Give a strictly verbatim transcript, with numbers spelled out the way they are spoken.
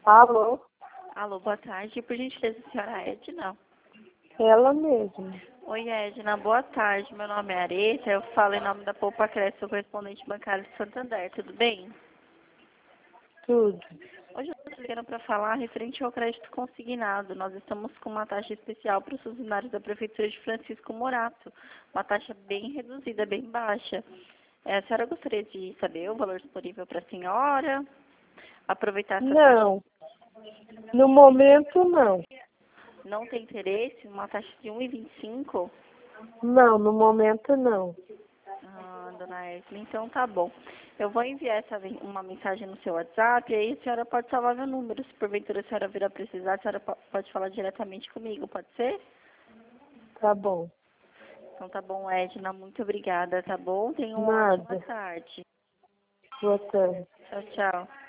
Alô? Alô, boa tarde. Por gentileza, a senhora Edna? Ela mesma. Oi, Edna. Boa tarde. Meu nome é Areta. Eu falo em nome da Poupa Cresce, sou correspondente bancário de Santander. Tudo bem? Tudo. Hoje eu estou ligando para falar referente ao crédito consignado. Nós estamos com uma taxa especial para os funcionários da Prefeitura de Francisco Morato. Uma taxa bem reduzida, bem baixa. É, a senhora gostaria de saber o valor disponível para a senhora? Aproveitar essa taxa? Não. No momento, não. Não tem interesse? Uma taxa de um vírgula vinte e cinco? Não, no momento, não. Ah, dona Edna, então tá bom. Eu vou enviar essa, uma mensagem no seu WhatsApp e aí a senhora pode salvar meu número. Se porventura a senhora vir a precisar, a senhora po- pode falar diretamente comigo, pode ser? Tá bom. Então tá bom, Edna, muito obrigada, tá bom? Tenha uma ótima Nada. tarde. Boa tarde. Tchau, tchau.